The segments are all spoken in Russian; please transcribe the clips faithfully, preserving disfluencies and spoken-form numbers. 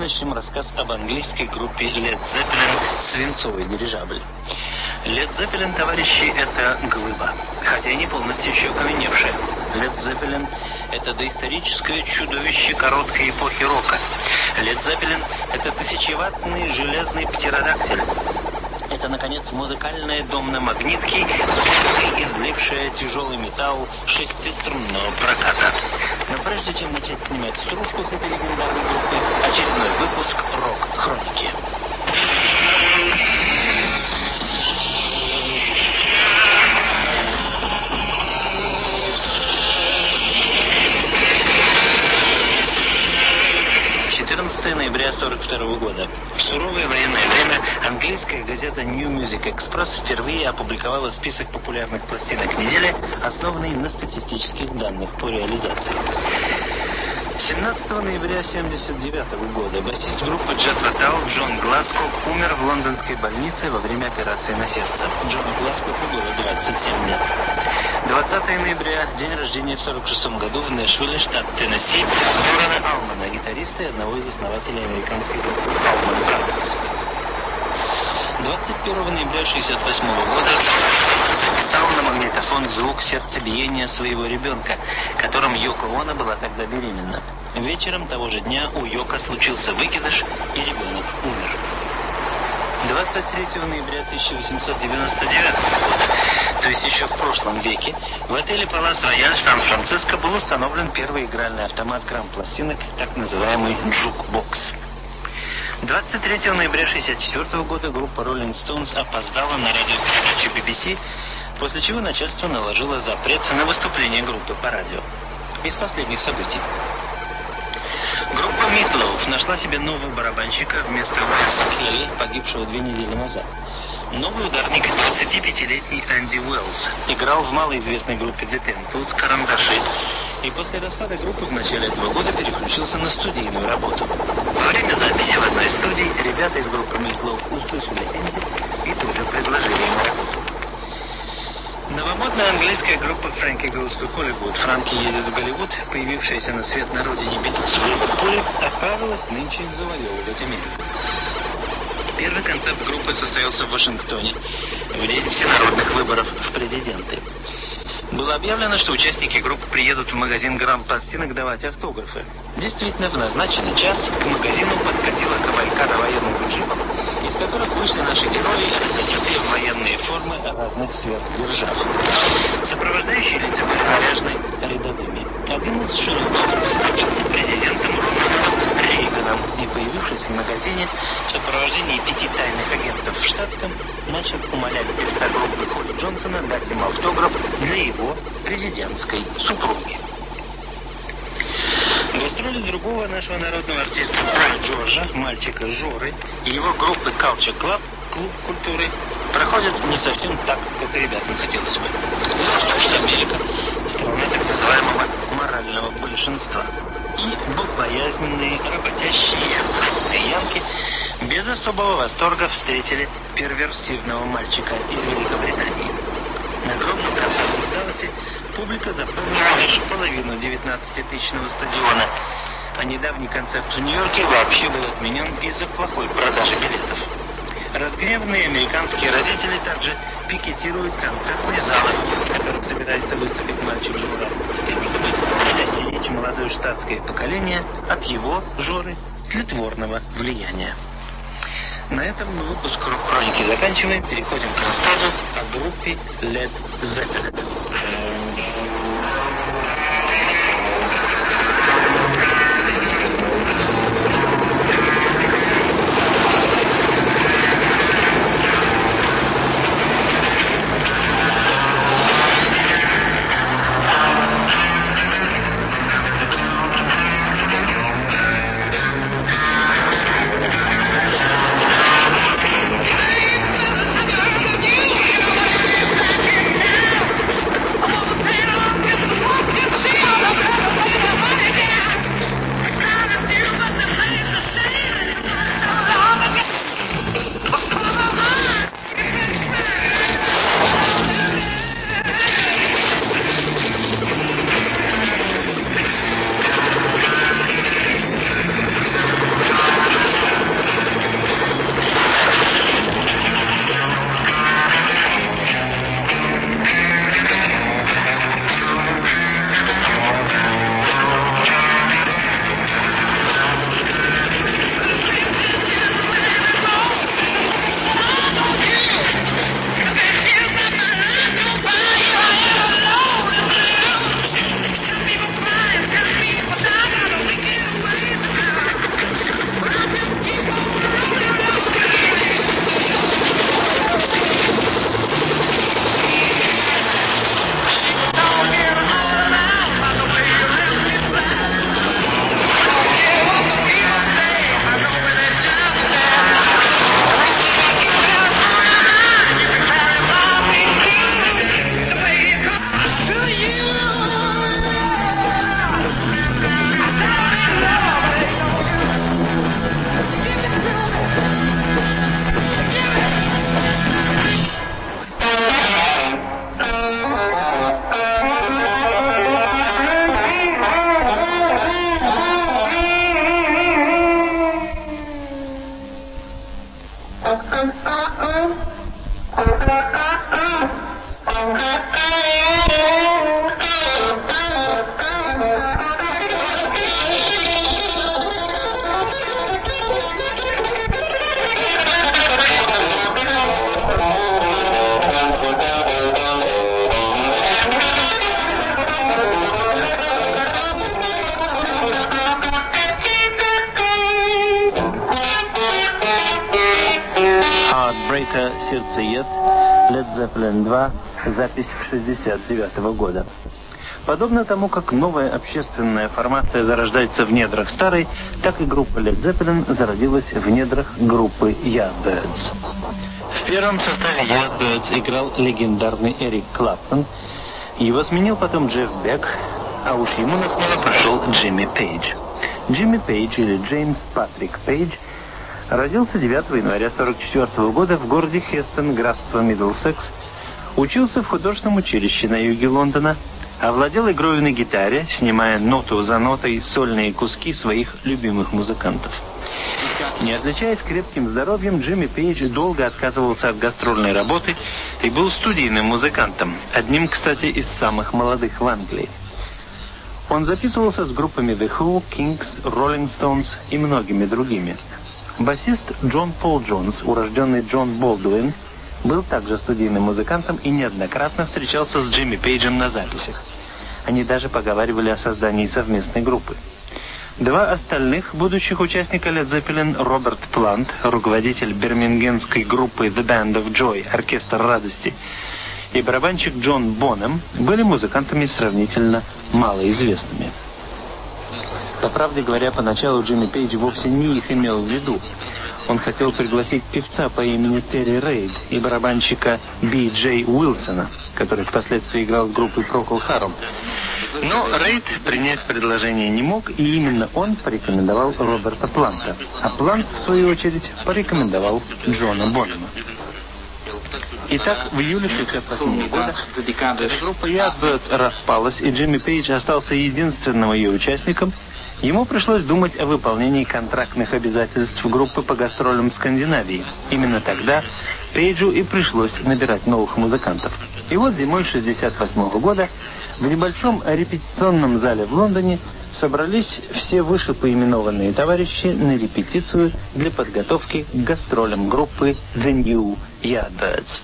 начнем рассказ об английской группе Led Zeppelin «Свинцовый дирижабль». Led Zeppelin, товарищи, это глыба, хотя и не полностью еще окаменевшая. Led Zeppelin – это доисторическое чудовище короткой эпохи рока. Led Zeppelin – это тысячеваттный железный птеродактиль. Это, наконец, музыкальная дом на магнитке, излившая тяжелый металл шестиструнного проката. Но прежде чем начать снимать стружку с этой легендарной группы, очередной выпуск «Рок-хроники». четырнадцатого ноября сорок второго года. В суровое военное время английская газета New Music Express впервые опубликовала список популярных пластинок недели, основанный на статистических данных по реализации. семнадцатого ноября семьдесят девятого года басист группы Джетро Тал Джон Гласко умер в лондонской больнице во время операции на сердце. Джону Гласко было двадцать семь лет. двадцатого ноября, день рождения в сорок шестом году в Нэшвилле, штат Теннесси, Дорана Алмана, гитариста и одного из основателей американской группы Allman Brothers. двадцать первого ноября шестьдесят восьмого года Джон записал на магнитофон звук сердцебиения своего ребенка, которым Йоко Оно была тогда беременна. Вечером того же дня у Йоко случился выкидыш, и ребенок умер. двадцать третьего ноября тысяча восемьсот девяносто девятого года, то есть еще в прошлом веке, в отеле Палас Рояль в Сан-Франциско был установлен первый игральный автомат грамм-пластинок, так называемый джукбокс. двадцать третьего ноября шестьдесят четвертого года группа Rolling Stones опоздала на радиопередачу би би си, после чего начальство наложило запрет на выступление группы по радио. Из последних событий. Группа Meat Loaf нашла себе нового барабанщика вместо Уэлса Келли, погибшего две недели назад. Новый ударник, двадцатипятилетний Энди Уэллс, играл в малоизвестной группе The Pencils «Карандаши», и после распада группы в начале этого года переключился на студийную работу. Во время записи в одной из студий ребята из группы Meat Loaf услышали Энди и тут же предложили ему работу. Новомодная английская группа Frankie Goes to Hollywood, Франки едет в Голливуд, появившаяся на свет на родине Битлз в Ливерпуле, отправилась нынче завоевывать Америку. Первый концерт группы состоялся в Вашингтоне в день всенародных выборов в президенты. Было объявлено, что участники группы приедут в магазин грамм-пластинок давать автографы. Действительно, в назначенный час к магазину подкатила кавалькада военных джипов, из которых вышли наши герои, разодетые в военные формы разных сверхдержав. Сопровождающие лица были наряжены рядовыми. Один из шерифов представился президентом Рональдом Рейганом и, появившись в магазине в сопровождении пяти тайных агентов в штатском, начал умолять певца группы Холли Джонсона дать ему автограф для его президентской супруги. Гастроли другого нашего народного артиста Бой Джорджа, мальчика Жоры, и его группы Culture Club, клуб культуры, проходят не совсем так, как ребятам хотелось бы. Потому что Америка – страна так называемого морального большинства. И богобоязненные, работящие янки без особого восторга встретили перверсивного мальчика из Великобритании. На огромном концерте в Далласе публика заполнила лишь половину девятнадцатитысячного стадиона, а недавний концерт в Нью-Йорке вообще был отменен из-за плохой продажи билетов. Разгневанные американские родители также пикетируют концертные залы, в которых собирается выступить мальчик Жора, с тем, чтобы предостеречь молодое штатское поколение от его, Жоры, тлетворного влияния. На этом мы выпуск «Рок-хроники» заканчиваем. Переходим к рассказу о группе Led Zeppelin. Барабанщика «Сердцеед», Led Zeppelin два, запись шестьдесят девятого года. Подобно тому, как новая общественная формация зарождается в недрах старой, так и группа Led Zeppelin зародилась в недрах группы Yardbirds. В первом составе Yardbirds играл легендарный Эрик Клэптон, его сменил потом Джефф Бек, а уж ему на смену пришел Джимми Пейдж. Джимми Пейдж, или Джеймс Патрик Пейдж, родился девятого января тысяча девятьсот сорок четвёртого года в городе Хестон, графство Миддлсекс, учился в художественном училище на юге Лондона, овладел игрой на гитаре, снимая ноту за нотой сольные куски своих любимых музыкантов. Не отличаясь крепким здоровьем, Джимми Пейдж долго отказывался от гастрольной работы и был студийным музыкантом, одним, кстати, из самых молодых в Англии. Он записывался с группами The Who, Kings, Rolling Stones и многими другими. Басист Джон Пол Джонс, урожденный Джон Болдуин, был также студийным музыкантом и неоднократно встречался с Джимми Пейджем на записях. Они даже поговаривали о создании совместной группы. Два остальных будущих участника Led Zeppelin, Роберт Плант, руководитель бирмингемской группы The Band of Joy, оркестр радости, и барабанщик Джон Бонем, были музыкантами сравнительно малоизвестными. По правде говоря, поначалу Джимми Пейдж вовсе не их имел в виду. Он хотел пригласить певца по имени Терри Рейд и барабанщика Би Джей Уилсона, который впоследствии играл с группой Procol Harum. Но Рейд принять предложение не мог, и именно он порекомендовал Роберта Планта, а Плант, в свою очередь, порекомендовал Джона Бонема. Итак, в июле шестьдесят восьмого года группа Yardbirds распалась, и Джимми Пейдж остался единственным ее участником. Ему пришлось думать о выполнении контрактных обязательств группы по гастролям в Скандинавии. Именно тогда Пейджу и пришлось набирать новых музыкантов. И вот зимой шестьдесят восьмого года в небольшом репетиционном зале в Лондоне собрались все вышепоименованные товарищи на репетицию для подготовки к гастролям группы The New Yardbirds.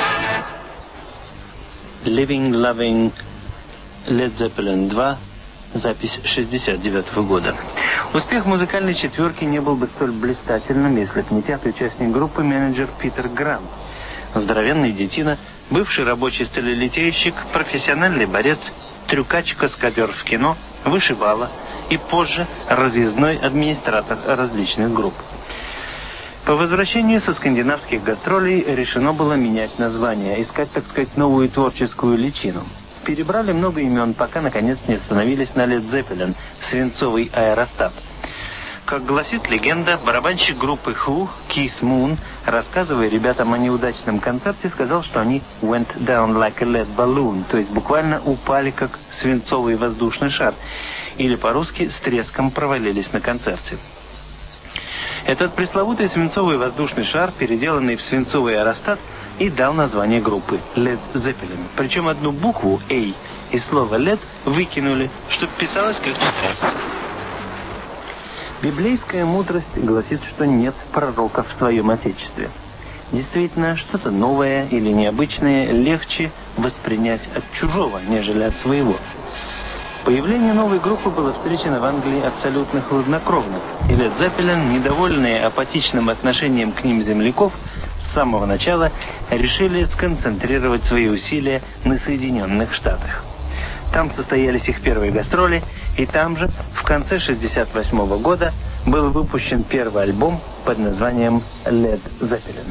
Living Loving Led Zeppelin два, запись шестьдесят девятого года. Успех музыкальной четверки не был бы столь блистательным, если бы не пятый участник группы, менеджер Питер Грант. Здоровенный детина, бывший рабочий сталелитейщик, профессиональный борец, трюкач-каскадер в кино, вышибала и позже разъездной администратор различных групп. По возвращению со скандинавских гастролей решено было менять название, искать, так сказать, новую творческую личину. Перебрали много имен, пока наконец не остановились на Led Zeppelin, свинцовый аэростат. Как гласит легенда, барабанщик группы Who, Keith Moon, рассказывая ребятам о неудачном концерте, сказал, что они went down like a lead balloon, то есть буквально упали как свинцовый воздушный шар, или по-русски с треском провалились на концерте. Этот пресловутый свинцовый воздушный шар, переделанный в свинцовый аэростат, и дал название группы Led Zeppelin. Причем одну букву A из слова Led выкинули, чтобы писалось как нравится. Библейская мудрость гласит, что нет пророков в своем Отечестве. Действительно, что-то новое или необычное легче воспринять от чужого, нежели от своего. Появление новой группы было встречено в Англии абсолютно хладнокровно, и Led Zeppelin, недовольные апатичным отношением к ним земляков, с самого начала решили сконцентрировать свои усилия на Соединенных Штатах. Там состоялись их первые гастроли, и там же, в конце шестьдесят восьмого года, был выпущен первый альбом под названием Led Zeppelin.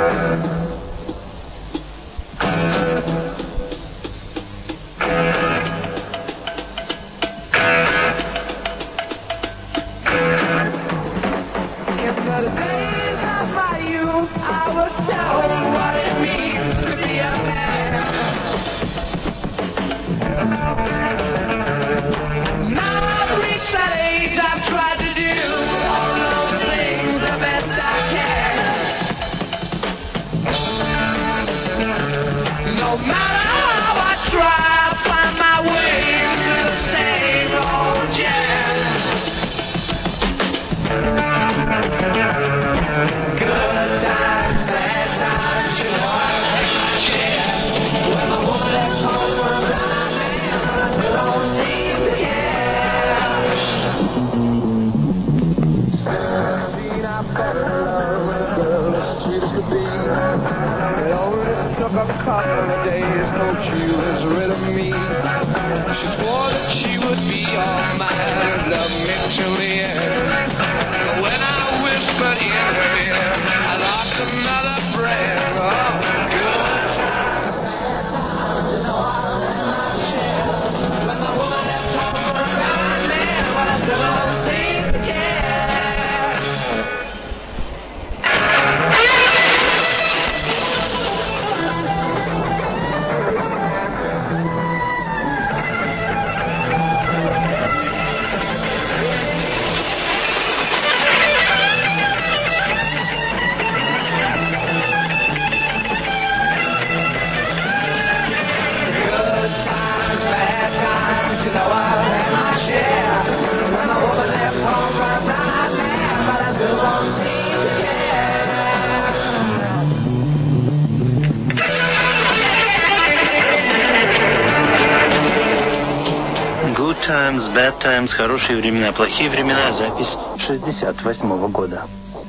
Times, Bad Times, хорошие времена, плохие времена, запись шестьдесят восьмого года.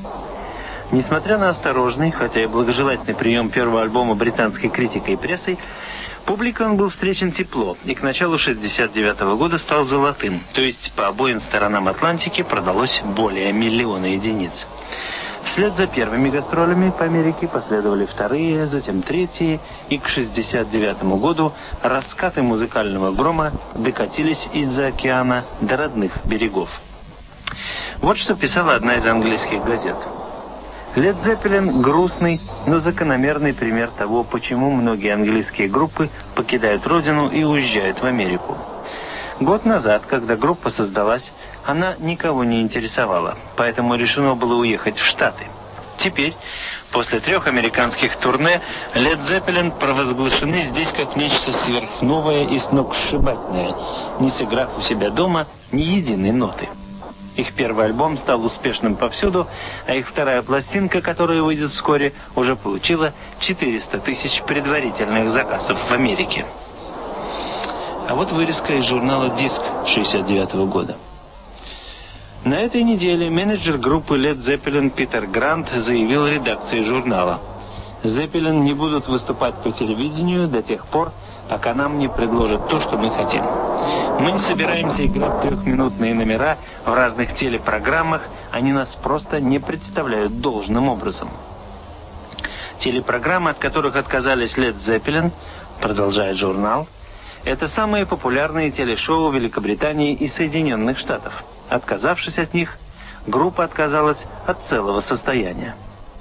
Несмотря на осторожный, хотя и благожелательный прием первого альбома британской критикой и прессой, публикой он был встречен тепло и к началу шестьдесят девятого года стал золотым, то есть по обоим сторонам Атлантики продалось более миллиона единиц. Вслед за первыми гастролями по Америке последовали вторые, затем третьи, и к шестьдесят девятому году раскаты музыкального грома докатились из-за океана до родных берегов. Вот что писала одна из английских газет. Led Zeppelin – грустный, но закономерный пример того, почему многие английские группы покидают родину и уезжают в Америку. Год назад, когда группа создалась, она никого не интересовала, поэтому решено было уехать в Штаты. Теперь, после трех американских турне, Led Zeppelin провозглашены здесь как нечто сверхновое и сногсшибательное, не сыграв у себя дома ни единой ноты. Их первый альбом стал успешным повсюду, а их вторая пластинка, которая выйдет вскоре, уже получила четыреста тысяч предварительных заказов в Америке. А вот вырезка из журнала «Диск» шестьдесят девятого года. На этой неделе менеджер группы Led Zeppelin Питер Грант заявил редакции журнала: «Zeppelin не будут выступать по телевидению до тех пор, пока нам не предложат то, что мы хотим. Мы не собираемся играть трехминутные номера в разных телепрограммах, они нас просто не представляют должным образом». Телепрограммы, от которых отказались Led Zeppelin, продолжает журнал, это самые популярные телешоу Великобритании и Соединенных Штатов. Отказавшись от них, группа отказалась от целого состояния.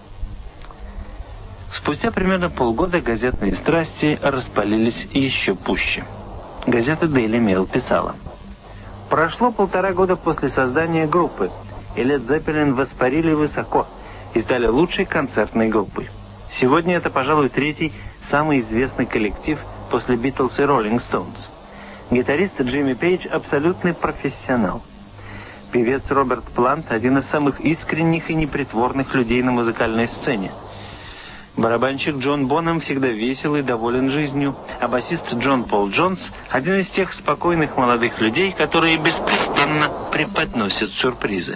Спустя примерно полгода газетные страсти распалились еще пуще. Газета Daily Mail писала: «Прошло полтора года после создания группы, и Led Zeppelin воспарили высоко и стали лучшей концертной группой. Сегодня это, пожалуй, третий самый известный коллектив после Beatles и Rolling Stones. Гитарист Джимми Пейдж абсолютный профессионал. Певец Роберт Плант – один из самых искренних и непритворных людей на музыкальной сцене. Барабанщик Джон Бонхэм всегда весел и доволен жизнью, а басист Джон Пол Джонс – один из тех спокойных молодых людей, которые беспрестанно преподносят сюрпризы».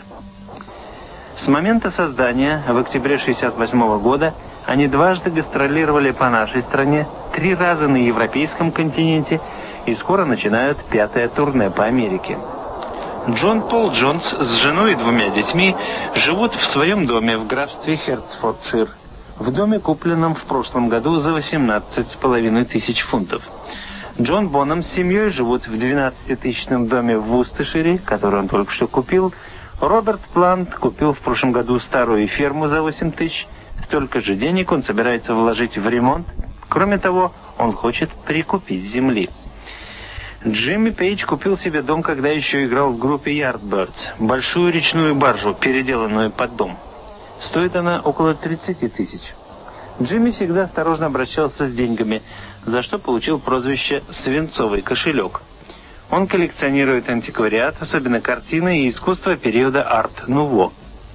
С момента создания, в октябре шестьдесят восьмого года, они дважды гастролировали по нашей стране, три раза на европейском континенте и скоро начинают пятое турне по Америке. Джон Пол Джонс с женой и двумя детьми живут в своем доме в графстве Хертсфордшир, в доме, купленном в прошлом году за восемнадцать с половиной тысяч фунтов. Джон Бонхэм с семьей живут в двенадцатитысячном доме в Вустешире, который он только что купил. Роберт Плант купил в прошлом году старую ферму за восемь тысяч. Столько же денег он собирается вложить в ремонт. Кроме того, он хочет прикупить земли. Джимми Пейдж купил себе дом, когда еще играл в группе Yardbirds, большую речную баржу, переделанную под дом. Стоит она около тридцати тысяч. Джимми всегда осторожно обращался с деньгами, за что получил прозвище «свинцовый кошелек». Он коллекционирует антиквариат, особенно картины и искусство периода Арт-Нуво.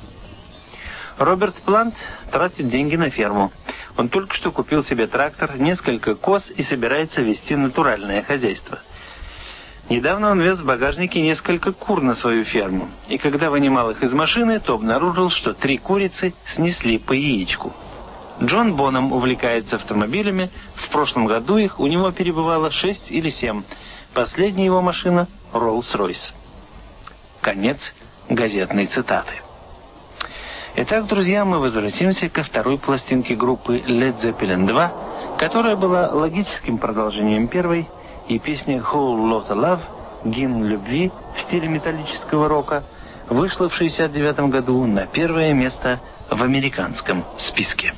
Роберт Плант тратит деньги на ферму. Он только что купил себе трактор, несколько коз и собирается вести натуральное хозяйство. Недавно он вез в багажнике несколько кур на свою ферму, и когда вынимал их из машины, то обнаружил, что три курицы снесли по яичку. Джон Бонхэм увлекается автомобилями, в прошлом году их у него перебывало шесть или семь. Последняя его машина – Rolls-Royce. Конец газетной цитаты. Итак, друзья, мы возвратимся ко второй пластинке группы Led Zeppelin два, которая была логическим продолжением первой, и песня «Whole Lotta Love», гимн любви в стиле металлического рока, вышла в шестьдесят девятом году на первое место в американском списке.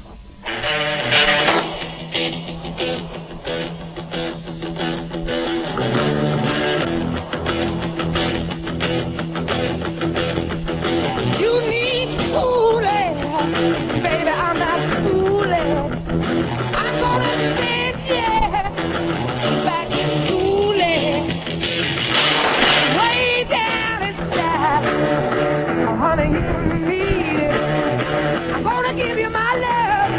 Give you my love.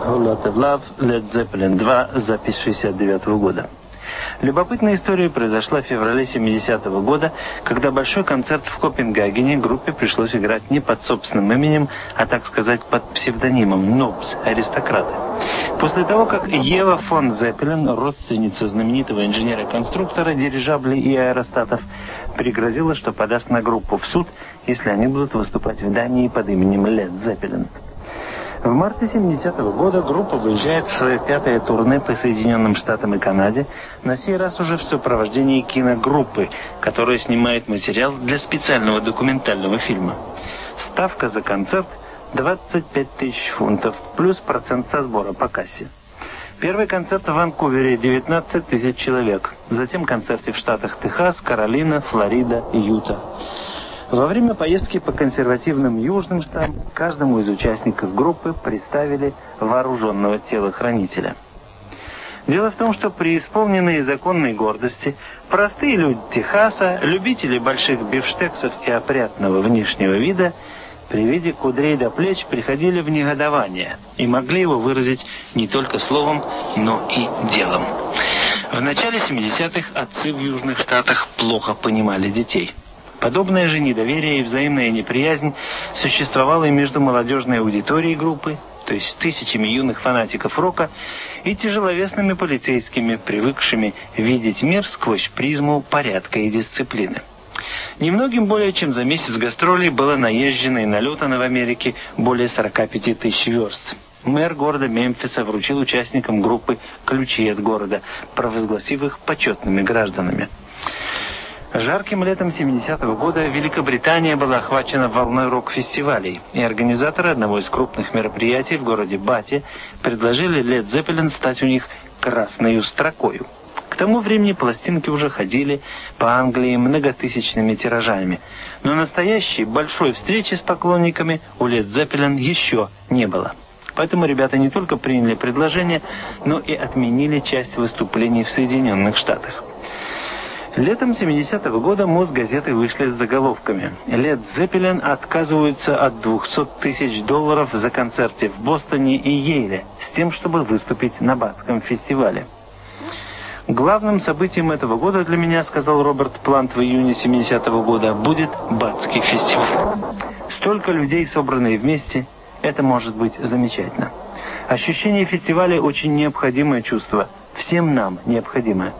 Whole Lot of Love, Led Zeppelin два, запись шестьдесят девятого года. Любопытная история произошла в феврале семидесятого года, когда большой концерт в Копенгагене группе пришлось играть не под собственным именем, а, так сказать, под псевдонимом «Нобс» — аристократы. После того, как Ева фон Зеппелин, родственница знаменитого инженера-конструктора дирижаблей и аэростатов, пригрозила, что подаст на группу в суд, если они будут выступать в Дании под именем Лед Зеппелин. В марте семидесятого года группа выезжает в свое пятое турне по Соединенным Штатам и Канаде, на сей раз уже в сопровождении киногруппы, которая снимает материал для специального документального фильма. Ставка за концерт – двадцать пять тысяч фунтов, плюс процент со сбора по кассе. Первый концерт в Ванкувере – девятнадцать тысяч человек, затем концерты в штатах Техас, Каролина, Флорида, Юта. Во время поездки по консервативным южным штатам каждому из участников группы представили вооруженного телохранителя. Дело в том, что преисполненные законной гордости, простые люди Техаса, любители больших бифштексов и опрятного внешнего вида, при виде кудрей до плеч приходили в негодование и могли его выразить не только словом, но и делом. В начале семидесятых отцы в южных штатах плохо понимали детей. Подобное же недоверие и взаимная неприязнь существовало и между молодежной аудиторией группы, то есть тысячами юных фанатиков рока, и тяжеловесными полицейскими, привыкшими видеть мир сквозь призму порядка и дисциплины. Немногим более чем за месяц гастролей было наезжено и налетано в Америке более сорока пяти тысяч верст. Мэр города Мемфиса вручил участникам группы ключи от города, провозгласив их почетными гражданами. Жарким летом семидесятого года Великобритания была охвачена волной рок-фестивалей, и организаторы одного из крупных мероприятий в городе Бати предложили Led Zeppelin стать у них красной строкою. К тому времени пластинки уже ходили по Англии многотысячными тиражами, но настоящей большой встречи с поклонниками у Led Zeppelin еще не было. Поэтому ребята не только приняли предложение, но и отменили часть выступлений в Соединенных Штатах. Летом семидесятого года Мосгазеты вышли с заголовками: «Led Zeppelin отказываются от двухсот тысяч долларов за концерты в Бостоне и Йейле с тем, чтобы выступить на Батском фестивале». «Главным событием этого года для меня, — сказал Роберт Плант в июне семидесятого года, — будет Батский фестиваль. Столько людей, собранные вместе, это может быть замечательно. Ощущение фестиваля — очень необходимое чувство, всем нам необходимое».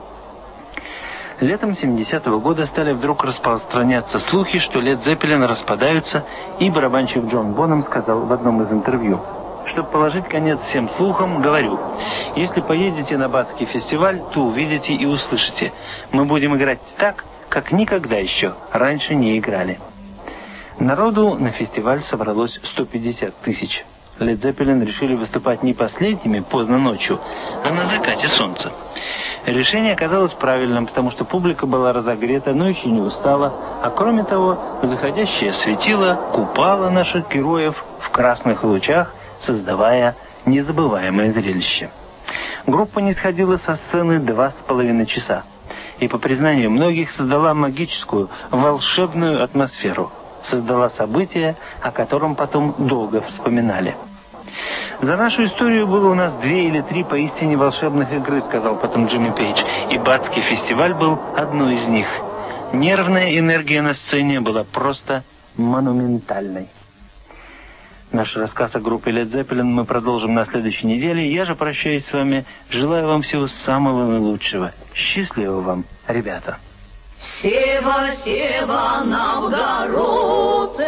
Летом семидесятого года стали вдруг распространяться слухи, что Led Zeppelin распадаются, и барабанщик Джон Бонхэм сказал в одном из интервью: «Чтобы положить конец всем слухам, говорю, если поедете на Батский фестиваль, то увидите и услышите. Мы будем играть так, как никогда еще раньше не играли». Народу на фестиваль собралось сто пятьдесят тысяч. Led Zeppelin решили выступать не последними поздно ночью, а на закате солнца. Решение оказалось правильным, потому что публика была разогрета, но еще не устала, а кроме того, заходящее светило купало наших героев в красных лучах, создавая незабываемое зрелище. Группа не сходила со сцены два с половиной часа, и, по признанию многих, создала магическую, волшебную атмосферу, создала событие, о котором потом долго вспоминали. «За нашу историю было у нас две или три поистине волшебных игры», — сказал потом Джимми Пейдж, и Батский фестиваль был одной из них. Нервная энергия на сцене была просто монументальной. Наш рассказ о группе Led Zeppelin мы продолжим на следующей неделе. Я же прощаюсь с вами. Желаю вам всего самого наилучшего. Счастливо вам, ребята. Сева, Сева, новгородцы,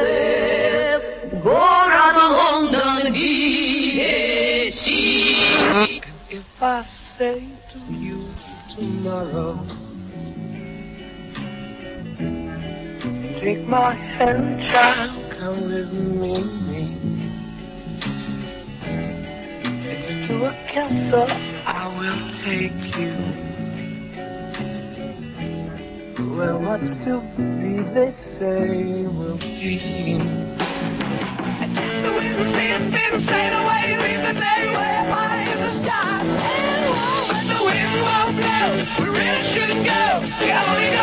город Лондон веси. If I say to you tomorrow, take my hand, child, come with me. It's to a castle I will take you, where what's to be, they say, will be. And the wind sails, been sail away, leave the day way high in the sky. But the wind won't blow, we really shouldn't go, we only go.